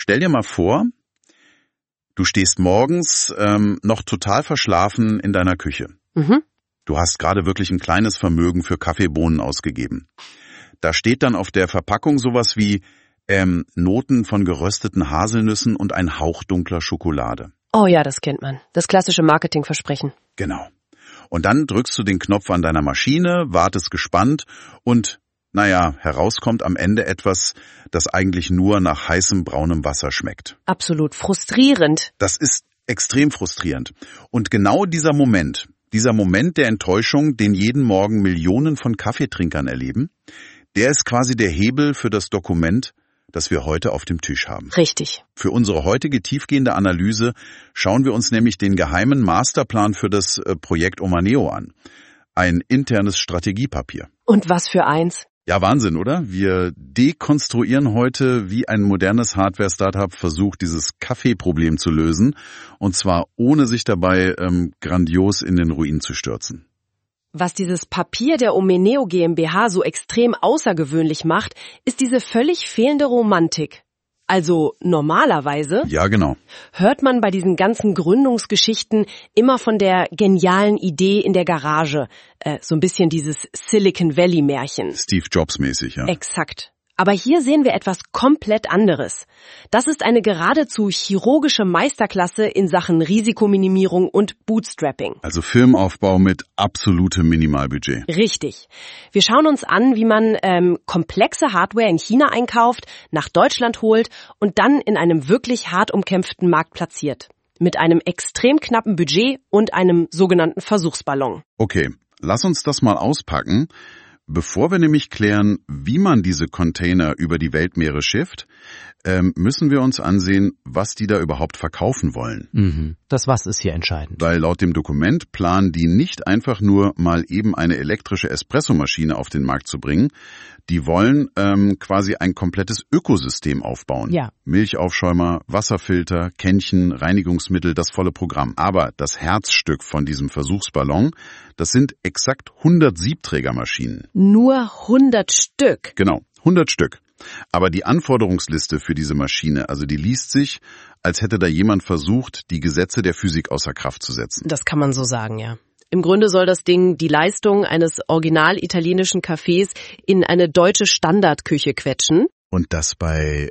Stell dir mal vor, du stehst morgens noch total verschlafen in deiner Küche. Mhm. Du hast gerade wirklich ein kleines Vermögen für Kaffeebohnen ausgegeben. Da steht dann auf der Verpackung sowas wie Noten von gerösteten Haselnüssen und ein Hauch dunkler Schokolade. Oh ja, das kennt man. Das klassische Marketingversprechen. Genau. Und dann drückst du den Knopf an deiner Maschine, wartest gespannt und, herauskommt am Ende etwas, das eigentlich nur nach heißem braunem Wasser schmeckt. Absolut frustrierend. Das ist extrem frustrierend. Und genau dieser Moment der Enttäuschung, den jeden Morgen Millionen von Kaffeetrinkern erleben, der ist quasi der Hebel für das Dokument, das wir heute auf dem Tisch haben. Richtig. Für unsere heutige tiefgehende Analyse schauen wir uns nämlich den geheimen Masterplan für das Projekt Omaneo an. Ein internes Strategiepapier. Und was für eins? Ja, Wahnsinn, oder? Wir dekonstruieren heute, wie ein modernes Hardware-Startup versucht, dieses Kaffeeproblem zu lösen. Und zwar ohne sich dabei grandios in den Ruin zu stürzen. Was dieses Papier der Omaneo GmbH so extrem außergewöhnlich macht, ist diese völlig fehlende Romantik. Also normalerweise Ja, genau. hört man bei diesen ganzen Gründungsgeschichten immer von der genialen Idee in der Garage. So ein bisschen dieses Silicon Valley Märchen. Steve Jobs mäßig, ja. Exakt. Aber hier sehen wir etwas komplett anderes. Das ist eine geradezu chirurgische Meisterklasse in Sachen Risikominimierung und Bootstrapping. Also Firmenaufbau mit absolutem Minimalbudget. Richtig. Wir schauen uns an, wie man komplexe Hardware in China einkauft, nach Deutschland holt und dann in einem wirklich hart umkämpften Markt platziert. Mit einem extrem knappen Budget und einem sogenannten Versuchsballon. Okay, lass uns das mal auspacken. Bevor wir nämlich klären, wie man diese Container über die Weltmeere schifft, müssen wir uns ansehen, was die da überhaupt verkaufen wollen. Mhm. Das Was ist hier entscheidend. Weil laut dem Dokument planen die nicht einfach nur mal eben eine elektrische Espressomaschine auf den Markt zu bringen. Die wollen quasi ein komplettes Ökosystem aufbauen. Ja. Milchaufschäumer, Wasserfilter, Kännchen, Reinigungsmittel, das volle Programm. Aber das Herzstück von diesem Versuchsballon, das sind exakt 100 Siebträgermaschinen. Nur 100 Stück. Genau, 100 Stück. Aber die Anforderungsliste für diese Maschine, also die liest sich, als hätte da jemand versucht, die Gesetze der Physik außer Kraft zu setzen. Das kann man so sagen, ja. Im Grunde soll das Ding die Leistung eines original italienischen Cafés in eine deutsche Standardküche quetschen. Und das bei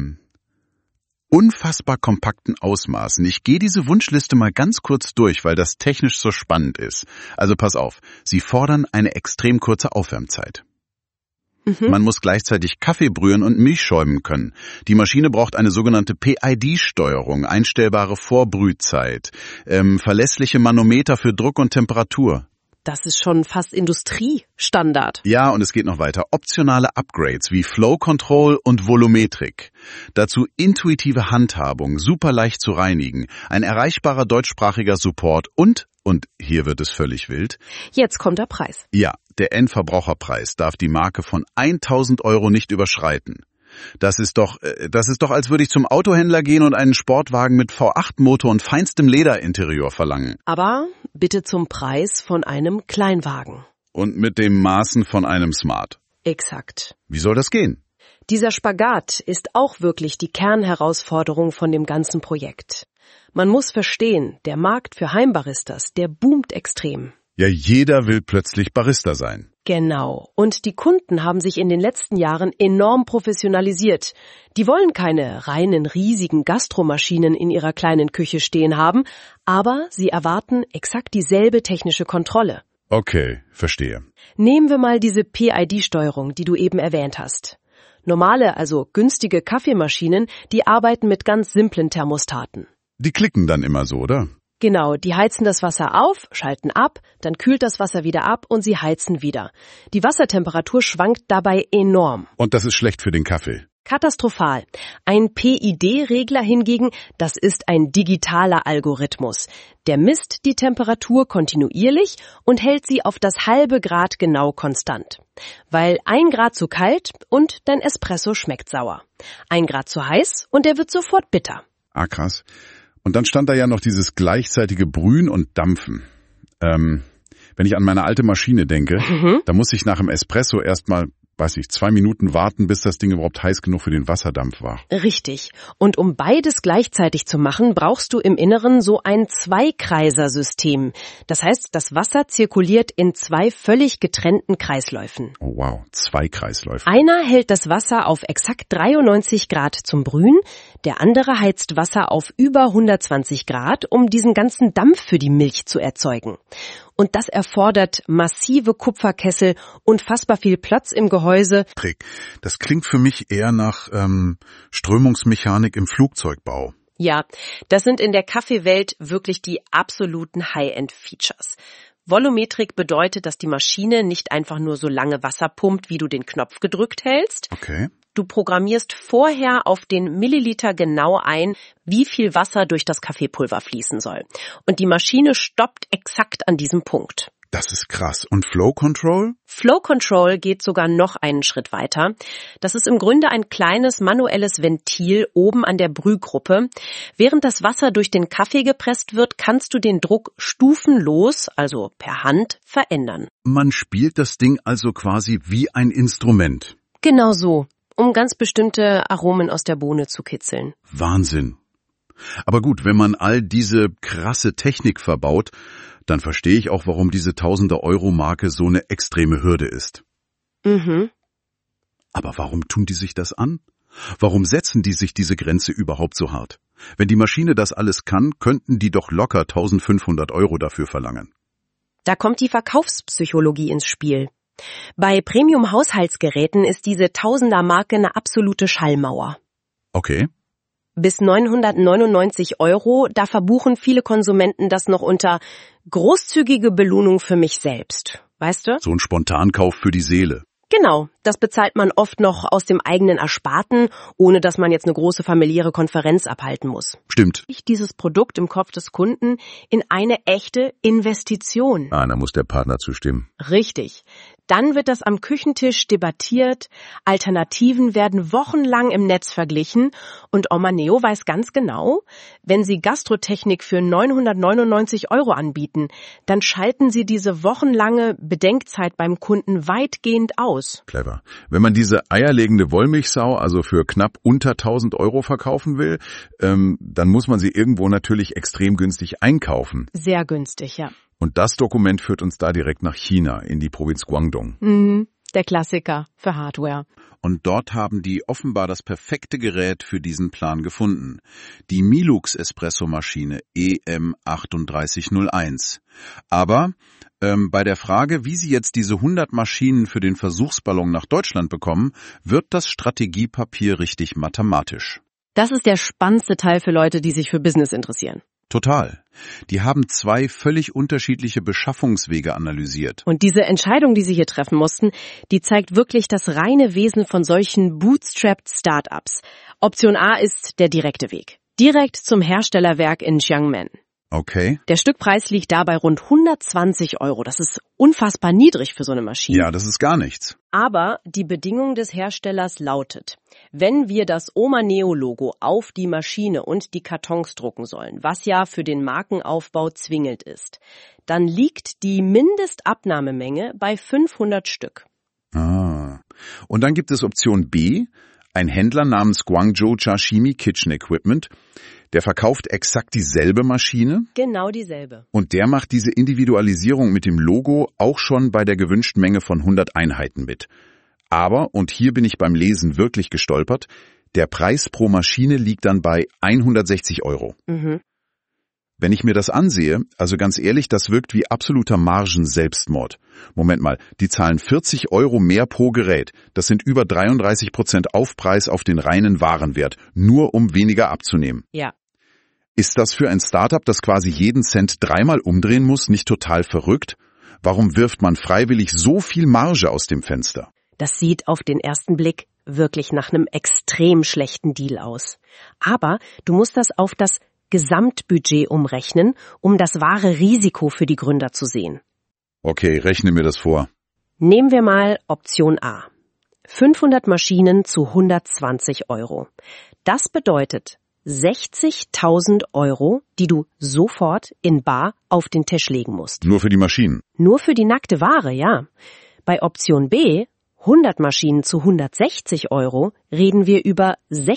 unfassbar kompakten Ausmaßen. Ich gehe diese Wunschliste mal ganz kurz durch, weil das technisch so spannend ist. Also pass auf, sie fordern eine extrem kurze Aufwärmzeit. Man muss gleichzeitig Kaffee brühen und Milch schäumen können. Die Maschine braucht eine sogenannte PID-Steuerung, einstellbare Vorbrühzeit, verlässliche Manometer für Druck und Temperatur. Das ist schon fast Industriestandard. Ja, und es geht noch weiter. Optionale Upgrades wie Flow Control und Volumetrik. Dazu intuitive Handhabung, super leicht zu reinigen, ein erreichbarer deutschsprachiger Support und hier wird es völlig wild. Jetzt kommt der Preis. Ja, der Endverbraucherpreis darf die Marke von 1.000 € nicht überschreiten. Das ist doch, als würde ich zum Autohändler gehen und einen Sportwagen mit V8-Motor und feinstem Lederinterieur verlangen. Aber bitte zum Preis von einem Kleinwagen. Und mit dem Maßen von einem Smart. Exakt. Wie soll das gehen? Dieser Spagat ist auch wirklich die Kernherausforderung von dem ganzen Projekt. Man muss verstehen, der Markt für Heimbaristas, der boomt extrem. Ja, jeder will plötzlich Barista sein. Genau. Und die Kunden haben sich in den letzten Jahren enorm professionalisiert. Die wollen keine reinen, riesigen Gastromaschinen in ihrer kleinen Küche stehen haben, aber sie erwarten exakt dieselbe technische Kontrolle. Okay, verstehe. Nehmen wir mal diese PID-Steuerung, die du eben erwähnt hast. Normale, also günstige Kaffeemaschinen, die arbeiten mit ganz simplen Thermostaten. Die klicken dann immer so, oder? Genau, die heizen das Wasser auf, schalten ab, dann kühlt das Wasser wieder ab und sie heizen wieder. Die Wassertemperatur schwankt dabei enorm. Und das ist schlecht für den Kaffee. Katastrophal. Ein PID-Regler hingegen, das ist ein digitaler Algorithmus. Der misst die Temperatur kontinuierlich und hält sie auf das halbe Grad genau konstant. Weil 1 Grad zu kalt und dein Espresso schmeckt sauer. 1 Grad zu heiß und der wird sofort bitter. Ah, krass. Und dann stand da ja noch dieses gleichzeitige Brühen und Dampfen. Wenn ich an meine alte Maschine denke, da muss ich nach dem Espresso erstmal weiß ich, 2 Minuten warten, bis das Ding überhaupt heiß genug für den Wasserdampf war. Richtig. Und um beides gleichzeitig zu machen, brauchst du im Inneren so ein Zweikreiser-System. Das heißt, das Wasser zirkuliert in 2 völlig getrennten Kreisläufen. Oh wow, 2 Kreisläufe. Einer hält das Wasser auf exakt 93 Grad zum Brühen, der andere heizt Wasser auf über 120 Grad, um diesen ganzen Dampf für die Milch zu erzeugen. Und das erfordert massive Kupferkessel, unfassbar viel Platz im Gehäuse. Das klingt für mich eher nach Strömungsmechanik im Flugzeugbau. Ja, das sind in der Kaffeewelt wirklich die absoluten High-End-Features. Volumetrik bedeutet, dass die Maschine nicht einfach nur so lange Wasser pumpt, wie du den Knopf gedrückt hältst. Okay. Du programmierst vorher auf den Milliliter genau ein, wie viel Wasser durch das Kaffeepulver fließen soll. Und die Maschine stoppt exakt an diesem Punkt. Das ist krass. Und Flow Control? Flow Control geht sogar noch einen Schritt weiter. Das ist im Grunde ein kleines manuelles Ventil oben an der Brühgruppe. Während das Wasser durch den Kaffee gepresst wird, kannst du den Druck stufenlos, also per Hand, verändern. Man spielt das Ding also quasi wie ein Instrument. Genau so, um ganz bestimmte Aromen aus der Bohne zu kitzeln. Wahnsinn. Aber gut, wenn man all diese krasse Technik verbaut, dann verstehe ich auch, warum diese Tausende-Euro-Marke so eine extreme Hürde ist. Mhm. Aber warum tun die sich das an? Warum setzen die sich diese Grenze überhaupt so hart? Wenn die Maschine das alles kann, könnten die doch locker 1.500 Euro dafür verlangen. Da kommt die Verkaufspsychologie ins Spiel. Bei Premium-Haushaltsgeräten ist diese Tausender-Marke eine absolute Schallmauer. Okay. Bis 999 Euro, da verbuchen viele Konsumenten das noch unter großzügige Belohnung für mich selbst. Weißt du? So ein Spontankauf für die Seele. Genau, das bezahlt man oft noch aus dem eigenen Ersparten, ohne dass man jetzt eine große familiäre Konferenz abhalten muss. Stimmt. Dieses Produkt im Kopf des Kunden in eine echte Investition. Da muss der Partner zustimmen. Richtig. Dann wird das am Küchentisch debattiert, Alternativen werden wochenlang im Netz verglichen und Oma Neo weiß ganz genau, wenn sie Gastrotechnik für 999 Euro anbieten, dann schalten sie diese wochenlange Bedenkzeit beim Kunden weitgehend aus. Clever. Wenn man diese eierlegende Wollmilchsau also für knapp unter 1.000 Euro verkaufen will, dann muss man sie irgendwo natürlich extrem günstig einkaufen. Sehr günstig, ja. Und das Dokument führt uns da direkt nach China, in die Provinz Guangdong. Der Klassiker für Hardware. Und dort haben die offenbar das perfekte Gerät für diesen Plan gefunden. Die Milux Espresso-Maschine EM3801. Aber bei der Frage, wie sie jetzt diese 100 Maschinen für den Versuchsballon nach Deutschland bekommen, wird das Strategiepapier richtig mathematisch. Das ist der spannendste Teil für Leute, die sich für Business interessieren. Total. Die haben 2 völlig unterschiedliche Beschaffungswege analysiert. Und diese Entscheidung, die sie hier treffen mussten, die zeigt wirklich das reine Wesen von solchen bootstrapped Startups. Option A ist der direkte Weg. Direkt zum Herstellerwerk in Xiamen. Okay. Der Stückpreis liegt dabei rund 120 Euro. Das ist unfassbar niedrig für so eine Maschine. Ja, das ist gar nichts. Aber die Bedingung des Herstellers lautet, wenn wir das Oma Neo Logo auf die Maschine und die Kartons drucken sollen, was ja für den Markenaufbau zwingend ist, dann liegt die Mindestabnahmemenge bei 500 Stück. Und dann gibt es Option B, ein Händler namens Guangzhou Chashimi Kitchen Equipment. Der verkauft exakt dieselbe Maschine. Genau dieselbe. Und der macht diese Individualisierung mit dem Logo auch schon bei der gewünschten Menge von 100 Einheiten mit. Aber, und hier bin ich beim Lesen wirklich gestolpert, der Preis pro Maschine liegt dann bei 160 Euro. Wenn ich mir das ansehe, also ganz ehrlich, das wirkt wie absoluter Margen-Selbstmord. Moment mal, die zahlen 40 Euro mehr pro Gerät. Das sind über 33% Aufpreis auf den reinen Warenwert, nur um weniger abzunehmen. Ja. Ist das für ein Startup, das quasi jeden Cent 3-mal umdrehen muss, nicht total verrückt? Warum wirft man freiwillig so viel Marge aus dem Fenster? Das sieht auf den ersten Blick wirklich nach einem extrem schlechten Deal aus. Aber du musst das auf das Gesamtbudget umrechnen, um das wahre Risiko für die Gründer zu sehen. Okay, rechne mir das vor. Nehmen wir mal Option A. 500 Maschinen zu 120 Euro. Das bedeutet 60.000 Euro, die du sofort in bar auf den Tisch legen musst. Nur für die Maschinen? Nur für die nackte Ware, ja. Bei Option B 100 Maschinen zu 160 Euro reden wir über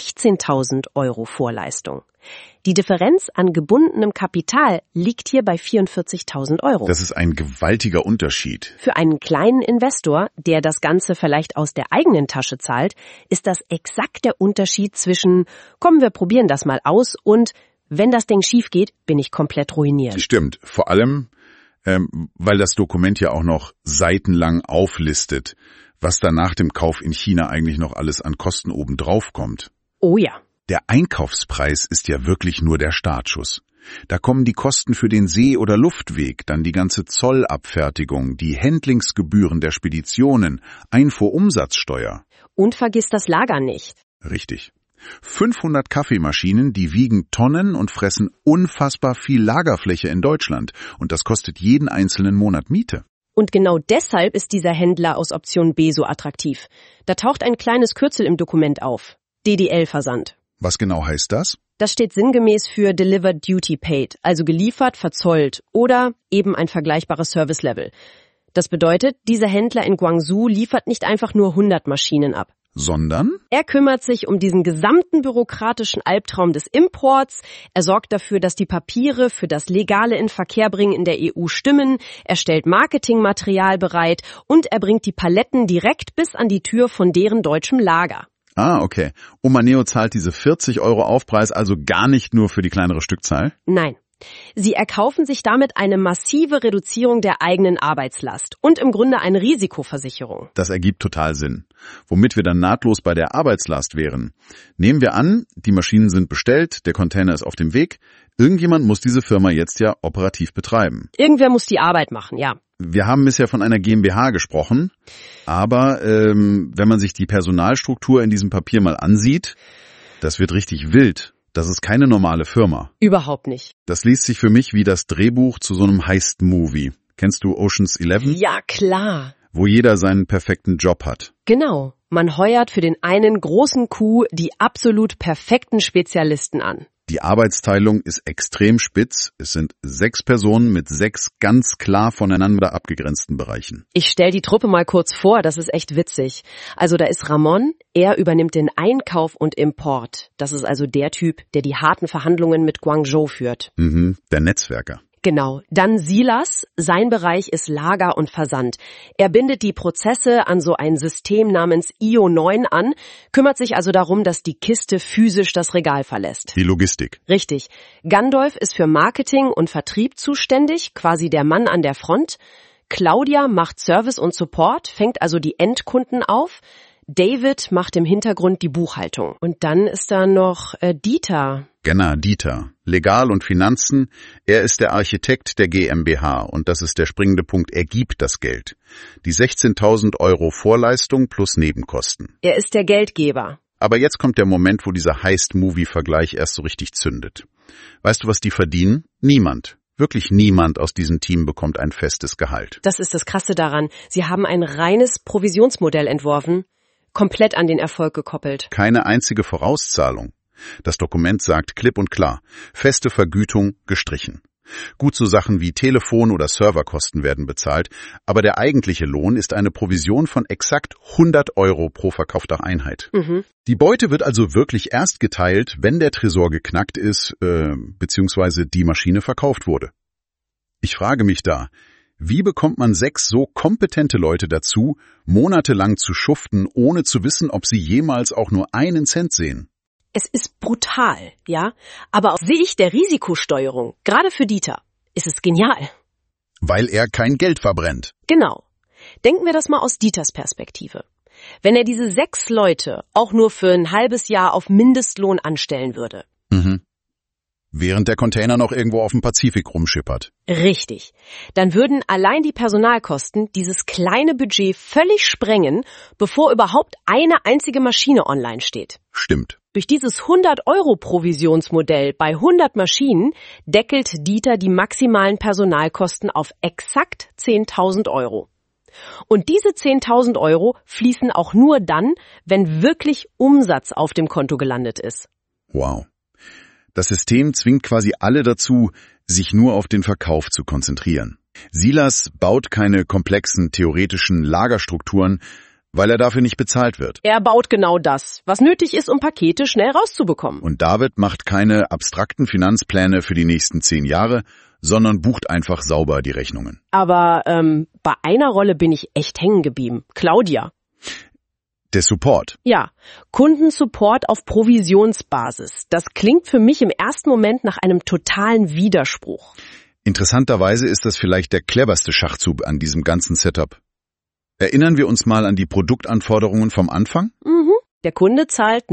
16.000 Euro Vorleistung. Die Differenz an gebundenem Kapital liegt hier bei 44.000 Euro. Das ist ein gewaltiger Unterschied. Für einen kleinen Investor, der das Ganze vielleicht aus der eigenen Tasche zahlt, ist das exakt der Unterschied zwischen komm, wir probieren das mal aus und wenn das Ding schief geht, bin ich komplett ruiniert. Stimmt, vor allem, weil das Dokument ja auch noch seitenlang auflistet, was da nach dem Kauf in China eigentlich noch alles an Kosten obendrauf kommt. Oh ja. Der Einkaufspreis ist ja wirklich nur der Startschuss. Da kommen die Kosten für den See- oder Luftweg, dann die ganze Zollabfertigung, die Handlingsgebühren der Speditionen, Einfuhrumsatzsteuer. Und vergiss das Lager nicht. Richtig. 500 Kaffeemaschinen, die wiegen Tonnen und fressen unfassbar viel Lagerfläche in Deutschland. Und das kostet jeden einzelnen Monat Miete. Und genau deshalb ist dieser Händler aus Option B so attraktiv. Da taucht ein kleines Kürzel im Dokument auf. DDL-Versand. Was genau heißt das? Das steht sinngemäß für Delivered Duty Paid, also geliefert, verzollt oder eben ein vergleichbares Service-Level. Das bedeutet, dieser Händler in Guangzhou liefert nicht einfach nur 100 Maschinen ab. Sondern? Er kümmert sich um diesen gesamten bürokratischen Albtraum des Imports. Er sorgt dafür, dass die Papiere für das legale Inverkehrbringen in der EU stimmen. Er stellt Marketingmaterial bereit und er bringt die Paletten direkt bis an die Tür von deren deutschem Lager. Ah, okay. Omaneo zahlt diese 40 Euro Aufpreis also gar nicht nur für die kleinere Stückzahl? Nein. Sie erkaufen sich damit eine massive Reduzierung der eigenen Arbeitslast und im Grunde eine Risikoversicherung. Das ergibt total Sinn. Womit wir dann nahtlos bei der Arbeitslast wären. Nehmen wir an, die Maschinen sind bestellt, der Container ist auf dem Weg. Irgendjemand muss diese Firma jetzt ja operativ betreiben. Irgendwer muss die Arbeit machen, ja. Wir haben bisher von einer GmbH gesprochen, aber wenn man sich die Personalstruktur in diesem Papier mal ansieht, das wird richtig wild. Das ist keine normale Firma. Überhaupt nicht. Das liest sich für mich wie das Drehbuch zu so einem Heist-Movie. Kennst du Ocean's 11? Ja, klar. Wo jeder seinen perfekten Job hat. Genau. Man heuert für den einen großen Coup die absolut perfekten Spezialisten an. Die Arbeitsteilung ist extrem spitz. Es sind 6 Personen mit 6 ganz klar voneinander abgegrenzten Bereichen. Ich stell die Truppe mal kurz vor, das ist echt witzig. Also da ist Ramon, er übernimmt den Einkauf und Import. Das ist also der Typ, der die harten Verhandlungen mit Guangzhou führt. Der Netzwerker. Genau. Dann Silas, sein Bereich ist Lager und Versand. Er bindet die Prozesse an so ein System namens IO9 an, kümmert sich also darum, dass die Kiste physisch das Regal verlässt. Die Logistik. Richtig. Gandolf ist für Marketing und Vertrieb zuständig, quasi der Mann an der Front. Claudia macht Service und Support, fängt also die Endkunden auf. David macht im Hintergrund die Buchhaltung. Und dann ist da noch Dieter. Genau, Dieter. Legal und Finanzen. Er ist der Architekt der GmbH und das ist der springende Punkt. Er gibt das Geld. Die 16.000 Euro Vorleistung plus Nebenkosten. Er ist der Geldgeber. Aber jetzt kommt der Moment, wo dieser Heist-Movie-Vergleich erst so richtig zündet. Weißt du, was die verdienen? Niemand. Wirklich niemand aus diesem Team bekommt ein festes Gehalt. Das ist das Krasse daran. Sie haben ein reines Provisionsmodell entworfen, komplett an den Erfolg gekoppelt. Keine einzige Vorauszahlung. Das Dokument sagt klipp und klar, feste Vergütung gestrichen. Gut, so Sachen wie Telefon- oder Serverkosten werden bezahlt, aber der eigentliche Lohn ist eine Provision von exakt 100 Euro pro verkaufter Einheit. Die Beute wird also wirklich erst geteilt, wenn der Tresor geknackt ist, beziehungsweise die Maschine verkauft wurde. Ich frage mich da, wie bekommt man 6 so kompetente Leute dazu, monatelang zu schuften, ohne zu wissen, ob sie jemals auch nur einen Cent sehen? Es ist brutal, ja, aber aus Sicht der Risikosteuerung, gerade für Dieter, ist es genial. Weil er kein Geld verbrennt. Genau. Denken wir das mal aus Dieters Perspektive. Wenn er diese 6 Leute auch nur für ein halbes Jahr auf Mindestlohn anstellen würde. Während der Container noch irgendwo auf dem Pazifik rumschippert. Richtig. Dann würden allein die Personalkosten dieses kleine Budget völlig sprengen, bevor überhaupt eine einzige Maschine online steht. Stimmt. Durch dieses 100-Euro-Provisionsmodell bei 100 Maschinen deckelt Dieter die maximalen Personalkosten auf exakt 10.000 Euro. Und diese 10.000 Euro fließen auch nur dann, wenn wirklich Umsatz auf dem Konto gelandet ist. Wow. Das System zwingt quasi alle dazu, sich nur auf den Verkauf zu konzentrieren. Silas baut keine komplexen theoretischen Lagerstrukturen, Weil er dafür nicht bezahlt wird. Er baut genau das, was nötig ist, um Pakete schnell rauszubekommen. Und David macht keine abstrakten Finanzpläne für die nächsten 10 Jahre, sondern bucht einfach sauber die Rechnungen. Aber bei einer Rolle bin ich echt hängen geblieben. Claudia. Der Support. Ja, Kundensupport auf Provisionsbasis. Das klingt für mich im ersten Moment nach einem totalen Widerspruch. Interessanterweise ist das vielleicht der cleverste Schachzug an diesem ganzen Setup. Erinnern wir uns mal an die Produktanforderungen vom Anfang? Mhm. Der Kunde zahlt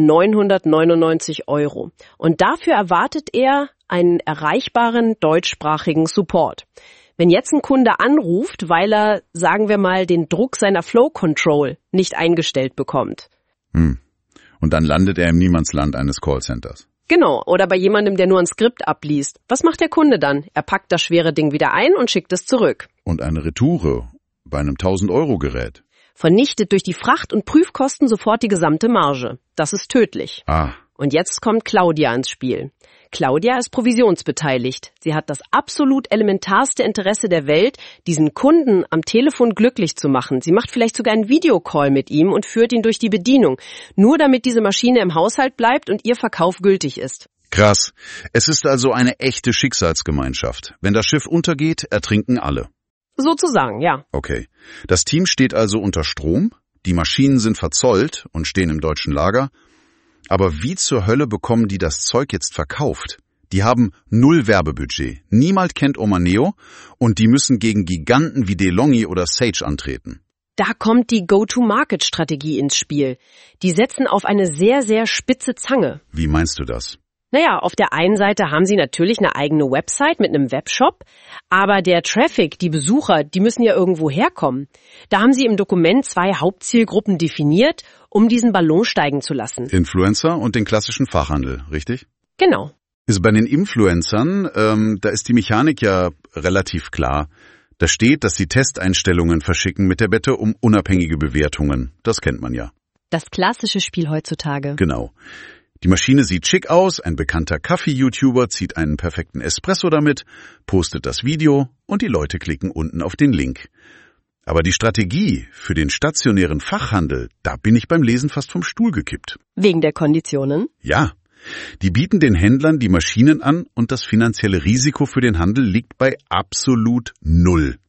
999 € und dafür erwartet er einen erreichbaren deutschsprachigen Support. Wenn jetzt ein Kunde anruft, weil er, sagen wir mal, den Druck seiner Flow Control nicht eingestellt bekommt. Und dann landet er im Niemandsland eines Callcenters. Genau, oder bei jemandem, der nur ein Skript abliest. Was macht der Kunde dann? Er packt das schwere Ding wieder ein und schickt es zurück. Und eine Retoure bei einem 1000-Euro-Gerät. Vernichtet durch die Fracht- und Prüfkosten sofort die gesamte Marge. Das ist tödlich. Und jetzt kommt Claudia ins Spiel. Claudia ist provisionsbeteiligt. Sie hat das absolut elementarste Interesse der Welt, diesen Kunden am Telefon glücklich zu machen. Sie macht vielleicht sogar einen Videocall mit ihm und führt ihn durch die Bedienung, nur damit diese Maschine im Haushalt bleibt und ihr Verkauf gültig ist. Krass. Es ist also eine echte Schicksalsgemeinschaft. Wenn das Schiff untergeht, ertrinken alle. Sozusagen, ja. Okay. Das Team steht also unter Strom, die Maschinen sind verzollt und stehen im deutschen Lager. Aber wie zur Hölle bekommen die das Zeug jetzt verkauft? Die haben 0 Werbebudget, niemand kennt Omaneo und die müssen gegen Giganten wie DeLonghi oder Sage antreten. Da kommt die Go-to-Market-Strategie ins Spiel. Die setzen auf eine sehr, sehr spitze Zange. Wie meinst du das? Naja, auf der einen Seite haben sie natürlich eine eigene Website mit einem Webshop, aber der Traffic, die Besucher, die müssen ja irgendwo herkommen. Da haben sie im Dokument 2 Hauptzielgruppen definiert, um diesen Ballon steigen zu lassen. Influencer und den klassischen Fachhandel, richtig? Genau. Also bei den Influencern, da ist die Mechanik ja relativ klar. Da steht, dass sie Testeinstellungen verschicken mit der Bitte um unabhängige Bewertungen. Das kennt man ja. Das klassische Spiel heutzutage. Genau. Die Maschine sieht schick aus, ein bekannter Kaffee-YouTuber zieht einen perfekten Espresso damit, postet das Video und die Leute klicken unten auf den Link. Aber die Strategie für den stationären Fachhandel, da bin ich beim Lesen fast vom Stuhl gekippt. Wegen der Konditionen? Ja. Die bieten den Händlern die Maschinen an und das finanzielle Risiko für den Handel liegt bei absolut 0.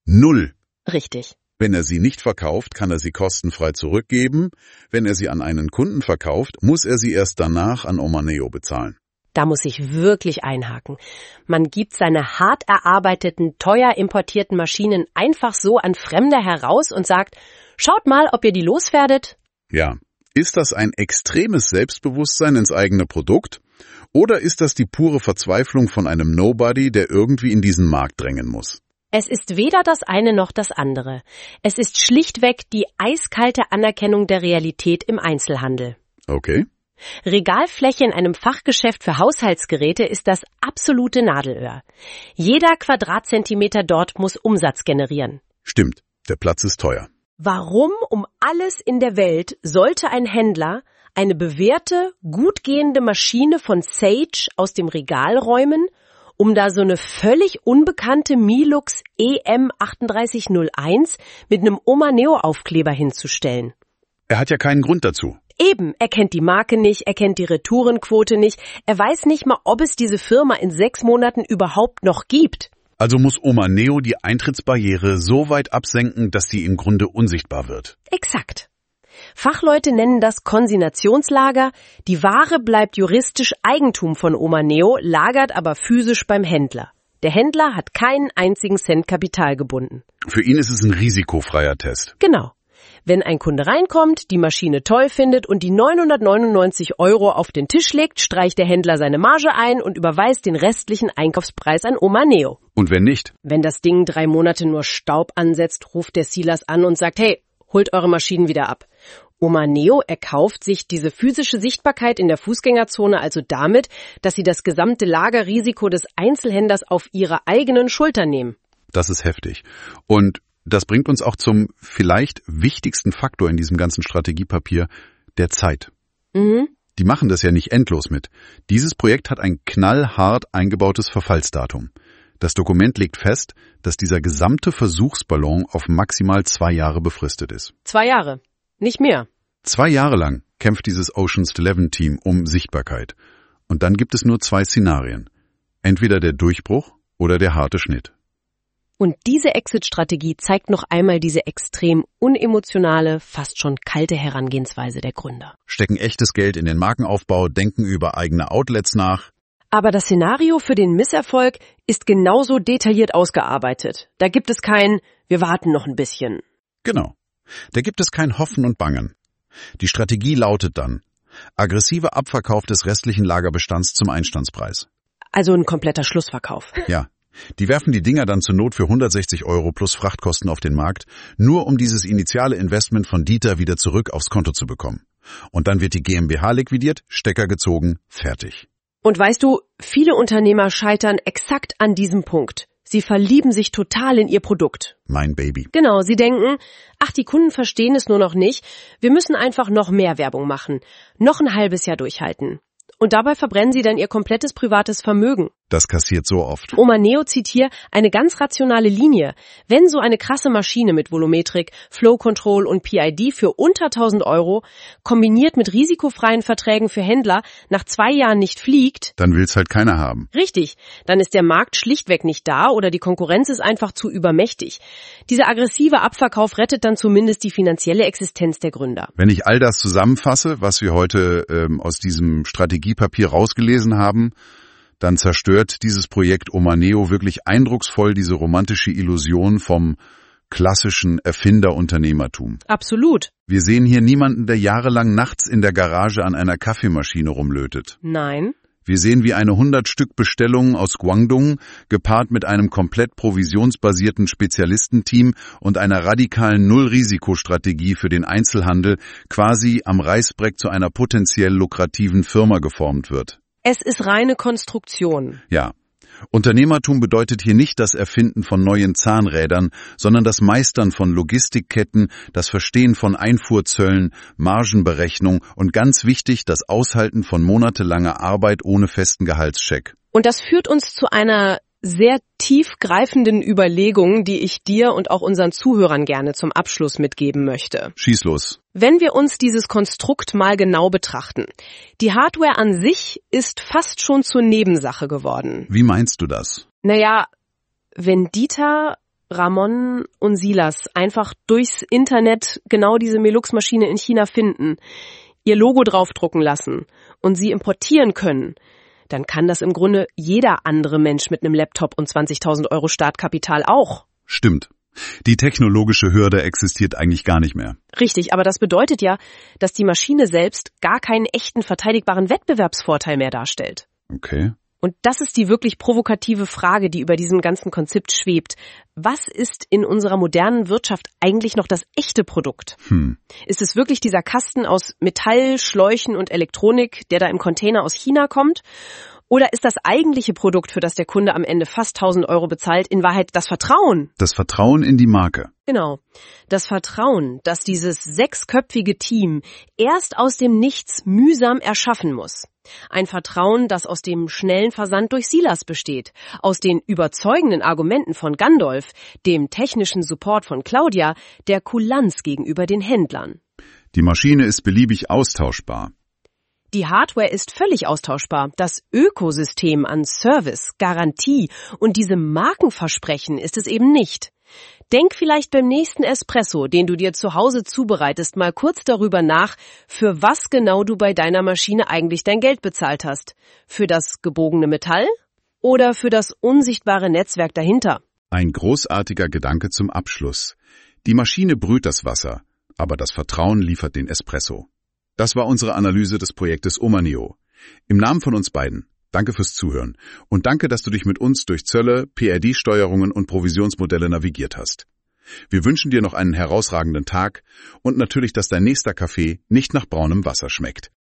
0. Richtig. Wenn er sie nicht verkauft, kann er sie kostenfrei zurückgeben. Wenn er sie an einen Kunden verkauft, muss er sie erst danach an Omaneo bezahlen. Da muss ich wirklich einhaken. Man gibt seine hart erarbeiteten, teuer importierten Maschinen einfach so an Fremde heraus und sagt, schaut mal, ob ihr die loswerdet. Ja, ist das ein extremes Selbstbewusstsein ins eigene Produkt? Oder ist das die pure Verzweiflung von einem Nobody, der irgendwie in diesen Markt drängen muss? Es ist weder das eine noch das andere. Es ist schlichtweg die eiskalte Anerkennung der Realität im Einzelhandel. Okay. Regalfläche in einem Fachgeschäft für Haushaltsgeräte ist das absolute Nadelöhr. Jeder Quadratzentimeter dort muss Umsatz generieren. Stimmt, der Platz ist teuer. Warum um alles in der Welt sollte ein Händler eine bewährte, gut gehende Maschine von Sage aus dem Regal räumen, um da so eine völlig unbekannte Milux EM3801 mit einem Omaneo-Aufkleber hinzustellen? Er hat ja keinen Grund dazu. Eben, er kennt die Marke nicht, er kennt die Retourenquote nicht, er weiß nicht mal, ob es diese Firma in 6 Monaten überhaupt noch gibt. Also muss Omaneo die Eintrittsbarriere so weit absenken, dass sie im Grunde unsichtbar wird. Exakt. Fachleute nennen das Konsignationslager. Die Ware bleibt juristisch Eigentum von Omaneo, lagert aber physisch beim Händler. Der Händler hat keinen einzigen Cent Kapital gebunden. Für ihn ist es ein risikofreier Test. Genau. Wenn ein Kunde reinkommt, die Maschine toll findet und die 999 € auf den Tisch legt, streicht der Händler seine Marge ein und überweist den restlichen Einkaufspreis an Omaneo. Und wenn nicht? Wenn das Ding 3 Monate nur Staub ansetzt, ruft der Silas an und sagt, hey, holt eure Maschinen wieder ab. Omaneo erkauft sich diese physische Sichtbarkeit in der Fußgängerzone also damit, dass sie das gesamte Lagerrisiko des Einzelhändlers auf ihre eigenen Schultern nehmen. Das ist heftig. Und das bringt uns auch zum vielleicht wichtigsten Faktor in diesem ganzen Strategiepapier, der Zeit. Mhm. Die machen das ja nicht endlos mit. Dieses Projekt hat ein knallhart eingebautes Verfallsdatum. Das Dokument legt fest, dass dieser gesamte Versuchsballon auf maximal 2 Jahre befristet ist. 2 Jahre. nicht mehr. 2 Jahre lang kämpft dieses Ocean's 11 Team um Sichtbarkeit. Und dann gibt es nur 2 Szenarien. Entweder der Durchbruch oder der harte Schnitt. Und diese Exit-Strategie zeigt noch einmal diese extrem unemotionale, fast schon kalte Herangehensweise der Gründer. Stecken echtes Geld in den Markenaufbau, denken über eigene Outlets nach. Aber das Szenario für den Misserfolg ist genauso detailliert ausgearbeitet. Da gibt es kein "Wir warten noch ein bisschen". Genau. Da gibt es kein Hoffen und Bangen. Die Strategie lautet dann: aggressiver Abverkauf des restlichen Lagerbestands zum Einstandspreis. Also ein kompletter Schlussverkauf. Ja. Die werfen die Dinger dann zur Not für 160 € plus Frachtkosten auf den Markt, nur um dieses initiale Investment von Dieter wieder zurück aufs Konto zu bekommen. Und dann wird die GmbH liquidiert, Stecker gezogen, fertig. Und weißt du, viele Unternehmer scheitern exakt an diesem Punkt. Sie verlieben sich total in ihr Produkt. Mein Baby. Genau, sie denken, ach, die Kunden verstehen es nur noch nicht, wir müssen einfach noch mehr Werbung machen, noch ein halbes Jahr durchhalten. Und dabei verbrennen sie dann ihr komplettes privates Vermögen. Das kassiert so oft. Omaneo zieht hier eine ganz rationale Linie. Wenn so eine krasse Maschine mit Volumetrik, Flow Control und PID für unter 1.000 € kombiniert mit risikofreien Verträgen für Händler nach 2 Jahren nicht fliegt, dann will's halt keiner haben. Richtig, dann ist der Markt schlichtweg nicht da oder die Konkurrenz ist einfach zu übermächtig. Dieser aggressive Abverkauf rettet dann zumindest die finanzielle Existenz der Gründer. Wenn ich all das zusammenfasse, was wir heute aus diesem Strategiepapier rausgelesen haben, dann zerstört dieses Projekt Omaneo wirklich eindrucksvoll diese romantische Illusion vom klassischen Erfinderunternehmertum. Absolut. Wir sehen hier niemanden, der jahrelang nachts in der Garage an einer Kaffeemaschine rumlötet. Nein. Wir sehen, wie eine 100-Stück-Bestellung aus Guangdong, gepaart mit einem komplett provisionsbasierten Spezialistenteam und einer radikalen Null-Risikostrategie für den Einzelhandel, quasi am Reißbrett zu einer potenziell lukrativen Firma geformt wird. Es ist reine Konstruktion. Ja. Unternehmertum bedeutet hier nicht das Erfinden von neuen Zahnrädern, sondern das Meistern von Logistikketten, das Verstehen von Einfuhrzöllen, Margenberechnung und ganz wichtig, das Aushalten von monatelanger Arbeit ohne festen Gehaltscheck. Und das führt uns zu einer sehr tiefgreifenden Überlegung, die ich dir und auch unseren Zuhörern gerne zum Abschluss mitgeben möchte. Schieß los. Wenn wir uns dieses Konstrukt mal genau betrachten, die Hardware an sich ist fast schon zur Nebensache geworden. Wie meinst du das? Naja, wenn Dieter, Ramon und Silas einfach durchs Internet genau diese Melux-Maschine in China finden, ihr Logo draufdrucken lassen und sie importieren können, dann kann das im Grunde jeder andere Mensch mit einem Laptop und 20.000 € Startkapital auch. Stimmt. Die technologische Hürde existiert eigentlich gar nicht mehr. Richtig, aber das bedeutet ja, dass die Maschine selbst gar keinen echten verteidigbaren Wettbewerbsvorteil mehr darstellt. Okay. Und das ist die wirklich provokative Frage, die über diesem ganzen Konzept schwebt. Was ist in unserer modernen Wirtschaft eigentlich noch das echte Produkt? Ist es wirklich dieser Kasten aus Metall, Schläuchen und Elektronik, der da im Container aus China kommt? Oder ist das eigentliche Produkt, für das der Kunde am Ende fast 1.000 € bezahlt, in Wahrheit das Vertrauen? Das Vertrauen in die Marke. Genau. Das Vertrauen, das dieses 6-köpfige Team erst aus dem Nichts mühsam erschaffen muss. Ein Vertrauen, das aus dem schnellen Versand durch Silas besteht, aus den überzeugenden Argumenten von Gandolf, dem technischen Support von Claudia, der Kulanz gegenüber den Händlern. Die Maschine ist beliebig austauschbar. Die Hardware ist völlig austauschbar. Das Ökosystem an Service, Garantie und diesem Markenversprechen ist es eben nicht. Denk vielleicht beim nächsten Espresso, den du dir zu Hause zubereitest, mal kurz darüber nach, für was genau du bei deiner Maschine eigentlich dein Geld bezahlt hast. Für das gebogene Metall oder für das unsichtbare Netzwerk dahinter? Ein großartiger Gedanke zum Abschluss. Die Maschine brüht das Wasser, aber das Vertrauen liefert den Espresso. Das war unsere Analyse des Projektes Omaneo. Im Namen von uns beiden, danke fürs Zuhören und danke, dass du dich mit uns durch Zölle, PRD-Steuerungen und Provisionsmodelle navigiert hast. Wir wünschen dir noch einen herausragenden Tag und natürlich, dass dein nächster Kaffee nicht nach braunem Wasser schmeckt.